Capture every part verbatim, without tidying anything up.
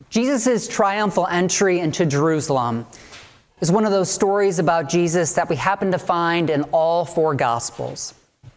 Jesus' triumphal entry into Jerusalem is one of those stories about Jesus that we happen to find in all four Gospels.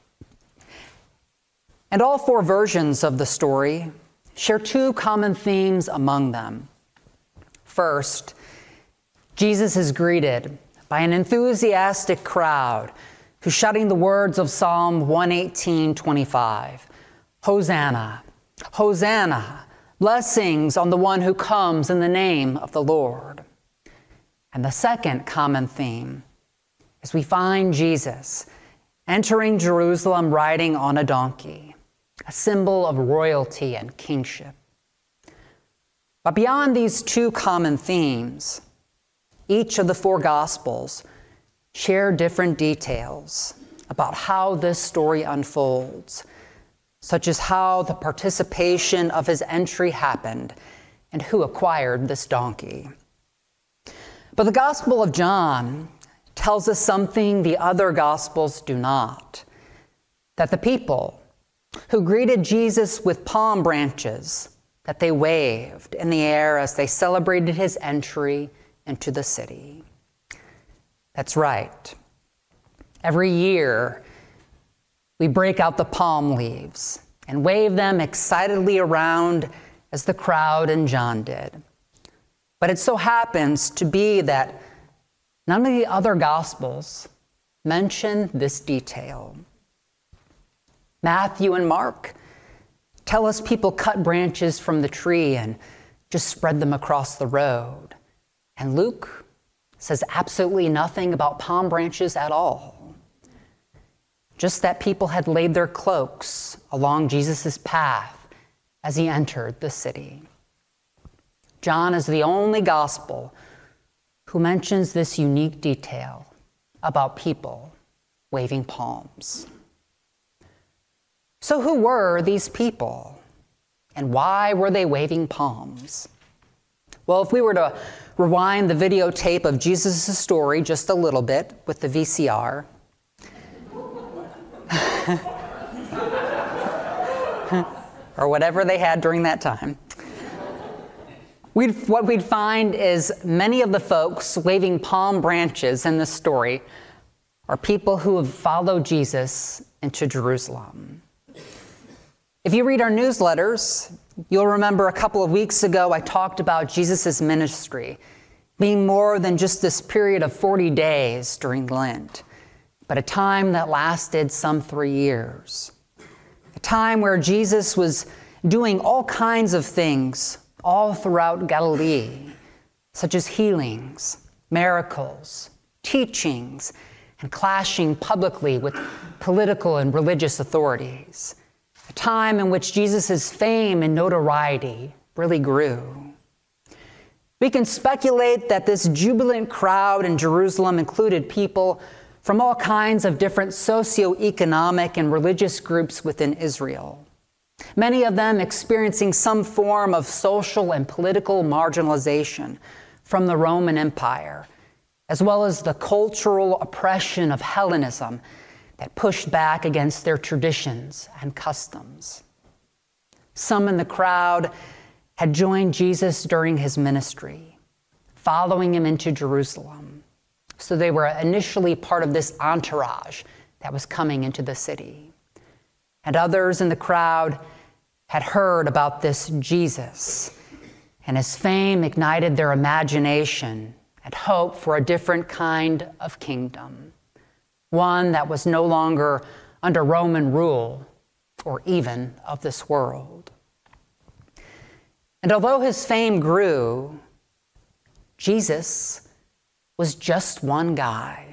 And all four versions of the story share two common themes among them. First, Jesus is greeted by an enthusiastic crowd who's shouting the words of Psalm one eighteen twenty-five. Hosanna, Hosanna, blessings on the one who comes in the name of the Lord. And the second common theme is we find Jesus entering Jerusalem riding on a donkey, a symbol of royalty and kingship. But beyond these two common themes, each of the four Gospels share different details about how this story unfolds, such as how the participation of his entry happened and who acquired this donkey. But the Gospel of John tells us something the other Gospels do not, that the people who greeted Jesus with palm branches that they waved in the air as they celebrated his entry into the city. That's right. Every year, we break out the palm leaves and wave them excitedly around as the crowd and John did. But it so happens to be that none of the other Gospels mention this detail. Matthew and Mark tell us people cut branches from the tree and just spread them across the road. And Luke says absolutely nothing about palm branches at all. Just that people had laid their cloaks along Jesus' path as he entered the city. John is the only gospel who mentions this unique detail about people waving palms. So who were these people? And why were they waving palms? Well, if we were to rewind the videotape of Jesus' story just a little bit with the V C R, or whatever they had during that time, we'd, what we'd find is many of the folks waving palm branches in this story are people who have followed Jesus into Jerusalem. If you read our newsletters, you'll remember a couple of weeks ago I talked about Jesus' ministry being more than just this period of forty days during Lent, but a time that lasted some three years. A time where Jesus was doing all kinds of things all throughout Galilee, such as healings, miracles, teachings, and clashing publicly with political and religious authorities. A time in which Jesus' fame and notoriety really grew. We can speculate that this jubilant crowd in Jerusalem included people from all kinds of different socioeconomic and religious groups within Israel, many of them experiencing some form of social and political marginalization from the Roman Empire, as well as the cultural oppression of Hellenism that pushed back against their traditions and customs. Some in the crowd had joined Jesus during his ministry, following him into Jerusalem. So they were initially part of this entourage that was coming into the city. And others in the crowd had heard about this Jesus, and his fame ignited their imagination and hope for a different kind of kingdom. One that was no longer under Roman rule or even of this world. And although his fame grew, Jesus was just one guy.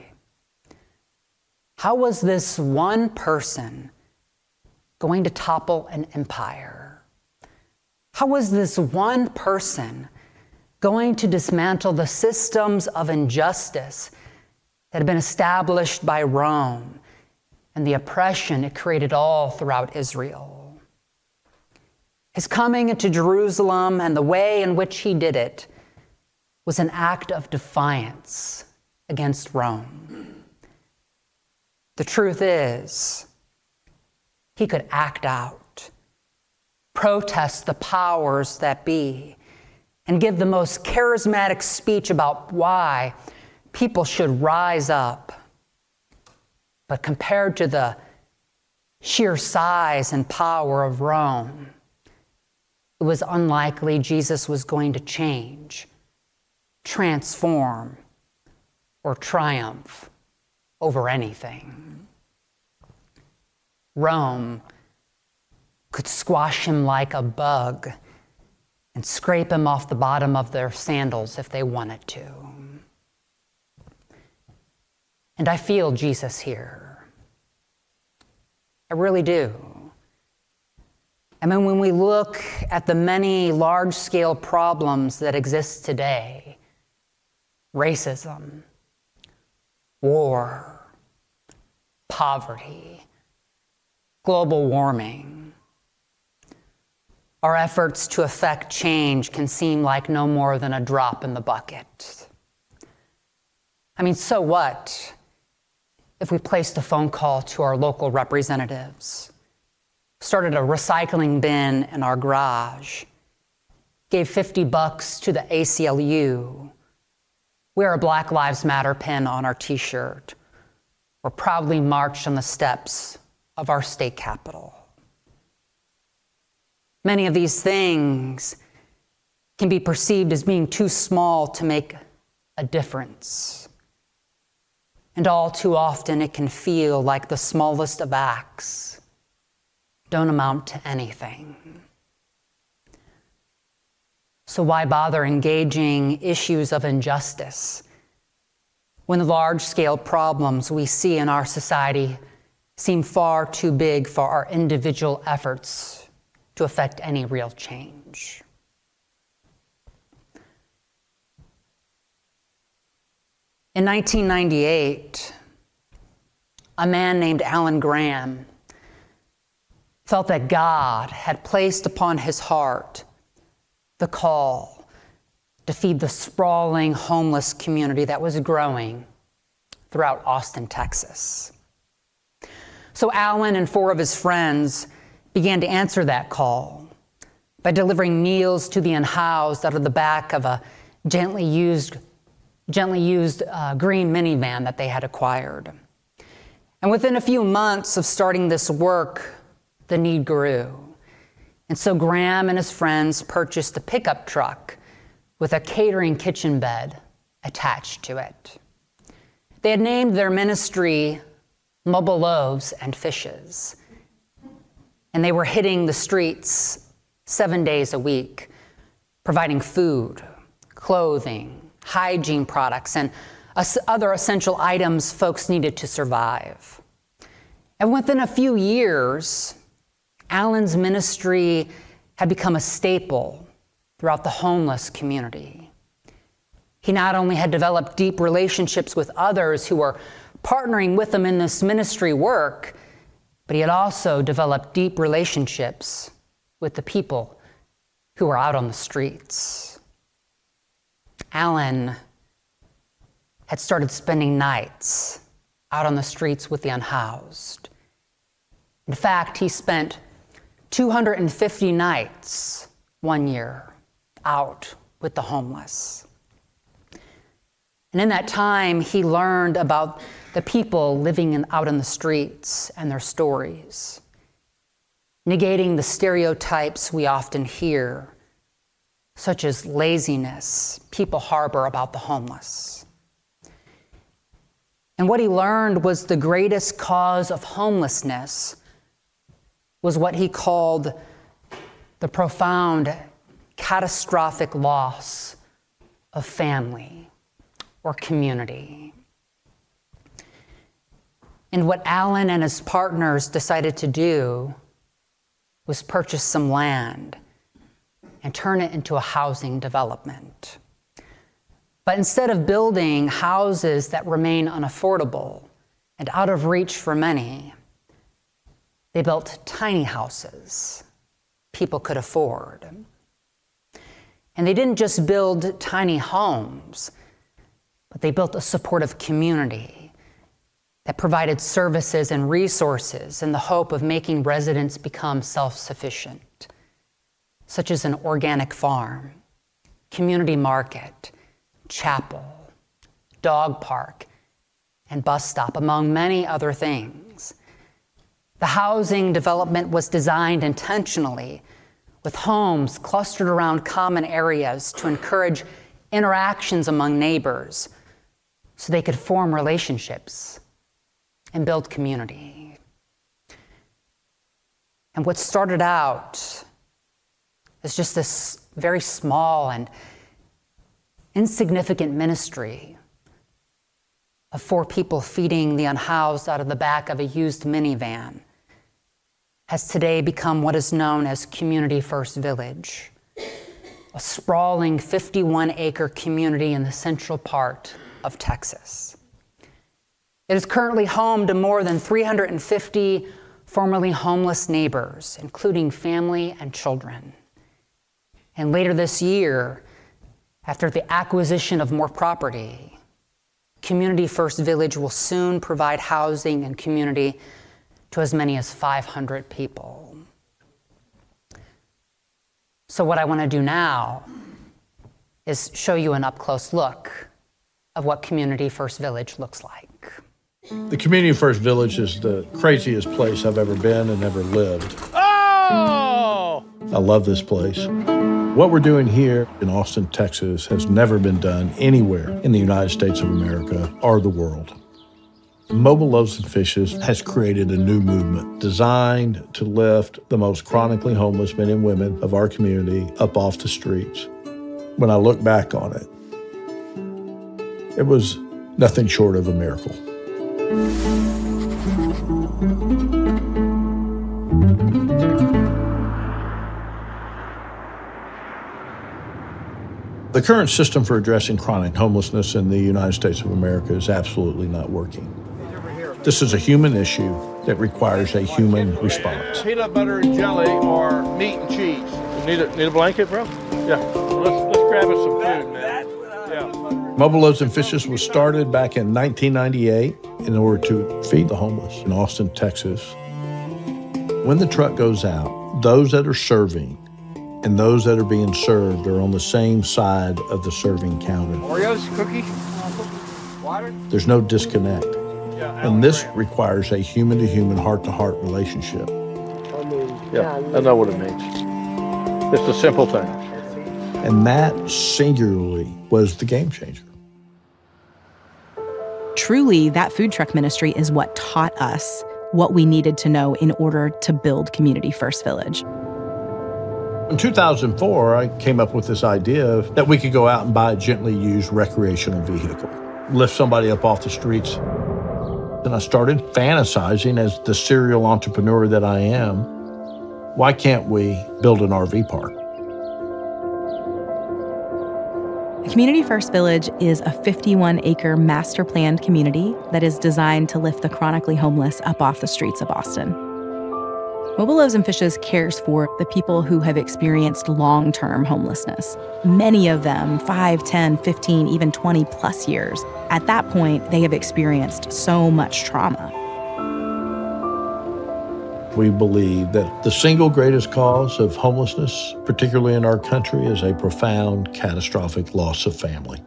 How was this one person going to topple an empire? How was this one person going to dismantle the systems of injustice that had been established by Rome and the oppression it created all throughout Israel? His coming into Jerusalem and the way in which he did it was an act of defiance against Rome. The truth is, he could act out, protest the powers that be, and give the most charismatic speech about why people should rise up. But compared to the sheer size and power of Rome, it was unlikely Jesus was going to change, transform, or triumph over anything. Rome could squash him like a bug and scrape him off the bottom of their sandals if they wanted to. And I feel Jesus here. I really do. I mean, when we look at the many large-scale problems that exist today, racism, war, poverty, global warming, our efforts to affect change can seem like no more than a drop in the bucket. I mean, so what if we placed a phone call to our local representatives, started a recycling bin in our garage, gave fifty bucks to the A C L U, wear a Black Lives Matter pin on our t-shirt, or proudly marched on the steps of our state capitol? Many of these things can be perceived as being too small to make a difference. And all too often it can feel like the smallest of acts don't amount to anything. So why bother engaging issues of injustice when the large-scale problems we see in our society seem far too big for our individual efforts to affect any real change? In nineteen ninety-eight, a man named Alan Graham felt that God had placed upon his heart the call to feed the sprawling homeless community that was growing throughout Austin, Texas. So Alan and four of his friends began to answer that call by delivering meals to the unhoused out of the back of a gently used, gently used uh, green minivan that they had acquired. And within a few months of starting this work, the need grew. And so Graham and his friends purchased a pickup truck with a catering kitchen bed attached to it. They had named their ministry Mobile Loaves and Fishes. And they were hitting the streets seven days a week, providing food, clothing, hygiene products, and other essential items folks needed to survive. And within a few years, Alan's ministry had become a staple throughout the homeless community. He not only had developed deep relationships with others who were partnering with him in this ministry work, but he had also developed deep relationships with the people who were out on the streets. Alan had started spending nights out on the streets with the unhoused. In fact, he spent two hundred fifty nights one year out with the homeless. And in that time, he learned about the people living in, out in the streets and their stories, negating the stereotypes we often hear, such as laziness people harbor about the homeless. And what he learned was the greatest cause of homelessness was what he called the profound, catastrophic loss of family or community. And what Alan and his partners decided to do was purchase some land and turn it into a housing development. But instead of building houses that remain unaffordable and out of reach for many, they built tiny houses people could afford. And they didn't just build tiny homes, but they built a supportive community that provided services and resources in the hope of making residents become self-sufficient, such as an organic farm, community market, chapel, dog park, and bus stop, among many other things. The housing development was designed intentionally with homes clustered around common areas to encourage interactions among neighbors so they could form relationships and build community. And what started out as just this very small and insignificant ministry of four people feeding the unhoused out of the back of a used minivan has today become what is known as Community First Village, a sprawling fifty-one acre community in the central part of Texas. It is currently home to more than three hundred fifty formerly homeless neighbors, including family and children. And later this year, after the acquisition of more property, Community First Village will soon provide housing and community to as many as five hundred people. So what I want to do now is show you an up-close look of what Community First Village looks like. The Community First Village is the craziest place I've ever been and ever lived. Oh! I love this place. What we're doing here in Austin, Texas has never been done anywhere in the United States of America or the world. Mobile Loaves and Fishes has created a new movement designed to lift the most chronically homeless men and women of our community up off the streets. When I look back on it, it was nothing short of a miracle. The current system for addressing chronic homelessness in the United States of America is absolutely not working. This is a human issue that requires a human response. Peanut butter and jelly or meat and cheese. Need a, need a blanket, bro? Yeah. Let's, let's grab us some food, man. Yeah. Mobile Loaves and Fishes was started back in nineteen ninety-eight in order to feed the homeless in Austin, Texas. When the truck goes out, those that are serving and those that are being served are on the same side of the serving counter. Oreos, cookie, water. There's no disconnect. And this requires a human-to-human, heart-to-heart relationship. Yeah, I know what it means. It's the simple thing. And that singularly was the game changer. Truly, that food truck ministry is what taught us what we needed to know in order to build Community First Village. In two thousand four, I came up with this idea that we could go out and buy a gently used recreational vehicle, lift somebody up off the streets. And I started fantasizing as the serial entrepreneur that I am, why can't we build an R V park? Community First Village is a fifty-one acre master planned community that is designed to lift the chronically homeless up off the streets of Austin. Mobile Loaves and Fishes cares for the people who have experienced long-term homelessness. Many of them, five, ten, fifteen, even twenty plus years. At that point, they have experienced so much trauma. We believe that the single greatest cause of homelessness, particularly in our country, is a profound, catastrophic loss of family.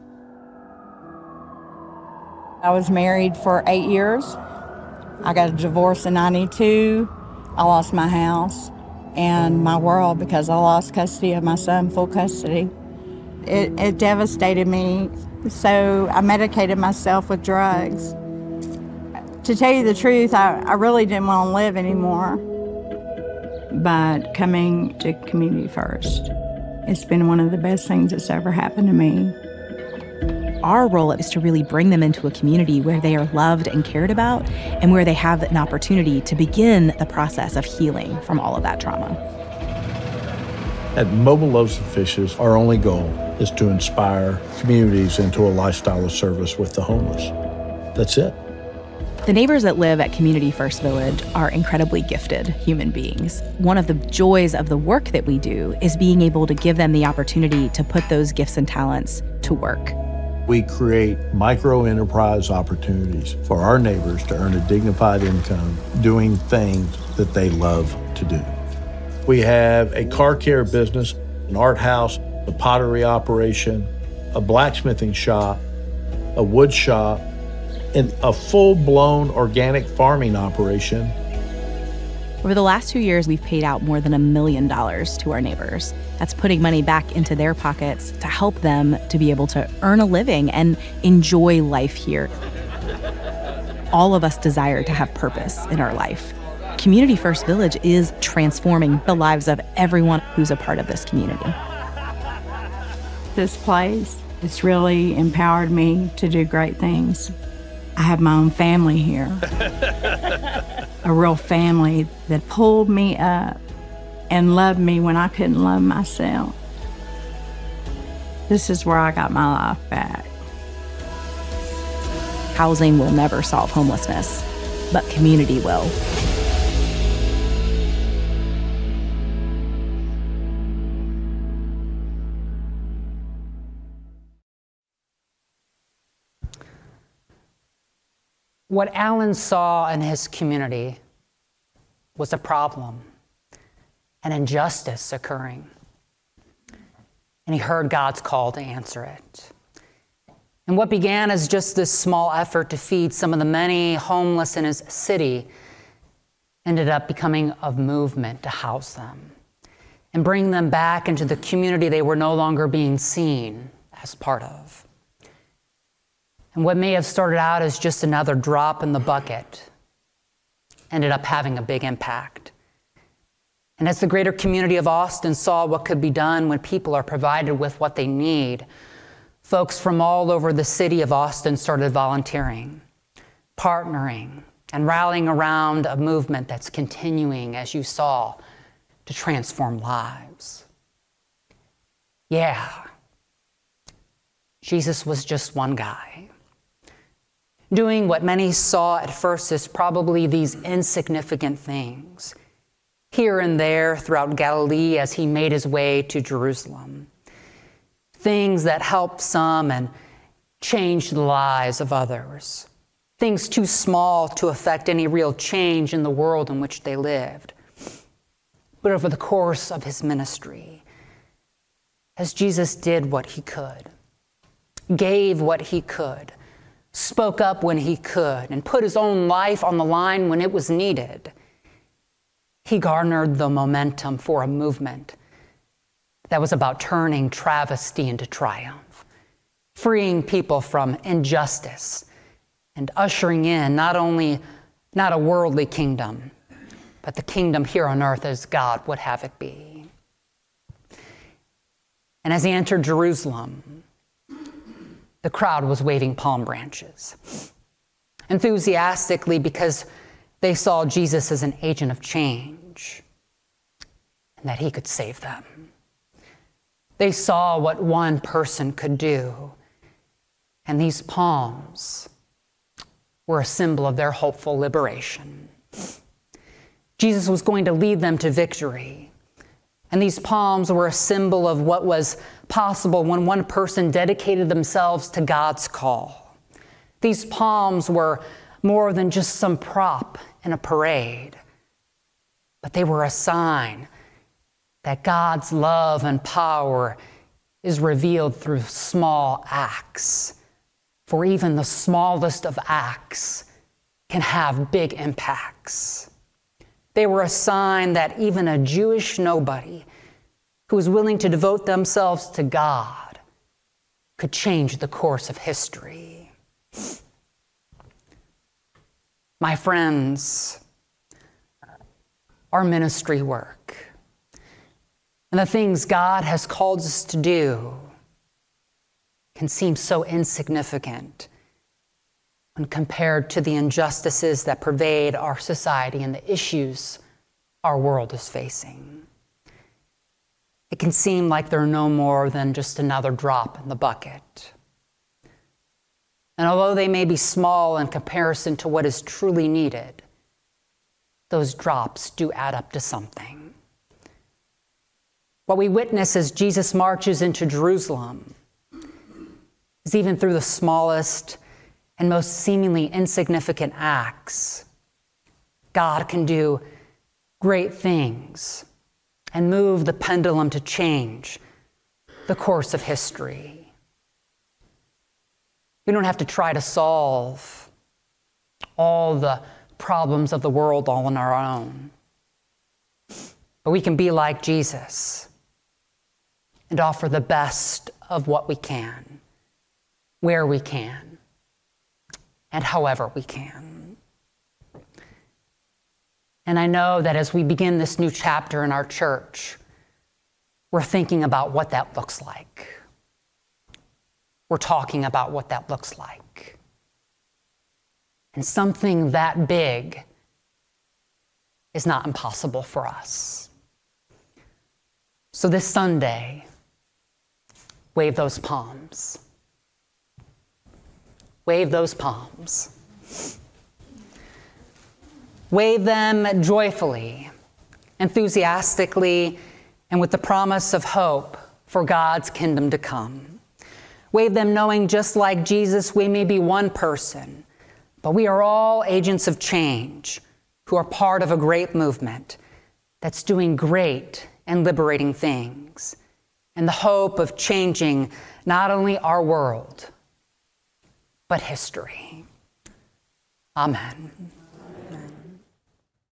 I was married for eight years. I got a divorce in ninety-two. I lost my house and my world because I lost custody of my son, full custody. It, it devastated me, so I medicated myself with drugs. To tell you the truth, I, I really didn't want to live anymore. But coming to Community First, it's been one of the best things that's ever happened to me. Our role is to really bring them into a community where they are loved and cared about and where they have an opportunity to begin the process of healing from all of that trauma. At Mobile Loaves and Fishes, our only goal is to inspire communities into a lifestyle of service with the homeless. That's it. The neighbors that live at Community First Village are incredibly gifted human beings. One of the joys of the work that we do is being able to give them the opportunity to put those gifts and talents to work. We create micro-enterprise opportunities for our neighbors to earn a dignified income doing things that they love to do. We have a car care business, an art house, a pottery operation, a blacksmithing shop, a wood shop, and a full-blown organic farming operation. Over the last two years, we've paid out more than a million dollars to our neighbors. That's putting money back into their pockets to help them to be able to earn a living and enjoy life here. All of us desire to have purpose in our life. Community First Village is transforming the lives of everyone who's a part of this community. This place, it's really empowered me to do great things. I have my own family here. A real family that pulled me up and loved me when I couldn't love myself. This is where I got my life back. Housing will never solve homelessness, but community will. What Alan saw in his community was a problem, an injustice occurring. And he heard God's call to answer it. And what began as just this small effort to feed some of the many homeless in his city ended up becoming a movement to house them and bring them back into the community they were no longer being seen as part of. And what may have started out as just another drop in the bucket ended up having a big impact. And as the greater community of Austin saw what could be done when people are provided with what they need, folks from all over the city of Austin started volunteering, partnering, and rallying around a movement that's continuing, as you saw, to transform lives. Yeah, Jesus was just one guy, doing what many saw at first as probably these insignificant things, here and there throughout Galilee as he made his way to Jerusalem. Things that helped some and changed the lives of others. Things too small to affect any real change in the world in which they lived. But over the course of his ministry, as Jesus did what he could, gave what he could, spoke up when he could, and put his own life on the line when it was needed, he garnered the momentum for a movement that was about turning travesty into triumph, freeing people from injustice, and ushering in not only not a worldly kingdom, but the kingdom here on earth as God would have it be. And as he entered Jerusalem, the crowd was waving palm branches, enthusiastically because they saw Jesus as an agent of change and that he could save them. They saw what one person could do, and these palms were a symbol of their hopeful liberation. Jesus was going to lead them to victory, and these palms were a symbol of what was possible when one person dedicated themselves to God's call. These palms were more than just some prop in a parade, but they were a sign that God's love and power is revealed through small acts. For even the smallest of acts can have big impacts. They were a sign that even a Jewish nobody who was willing to devote themselves to God could change the course of history. My friends, our ministry work and the things God has called us to do can seem so insignificant when compared to the injustices that pervade our society and the issues our world is facing. It can seem like they're no more than just another drop in the bucket. And although they may be small in comparison to what is truly needed, those drops do add up to something. What we witness as Jesus marches into Jerusalem is even through the smallest and most seemingly insignificant acts, God can do great things and move the pendulum to change the course of history. We don't have to try to solve all the problems of the world all on our own. But we can be like Jesus and offer the best of what we can, where we can, and however we can. And I know that as we begin this new chapter in our church, we're thinking about what that looks like. We're talking about what that looks like. And something that big is not impossible for us. So this Sunday, wave those palms. Wave those palms. Wave them joyfully, enthusiastically, and with the promise of hope for God's kingdom to come. Wave them knowing, just like Jesus, we may be one person, but we are all agents of change who are part of a great movement that's doing great and liberating things in the hope of changing not only our world, but history. Amen.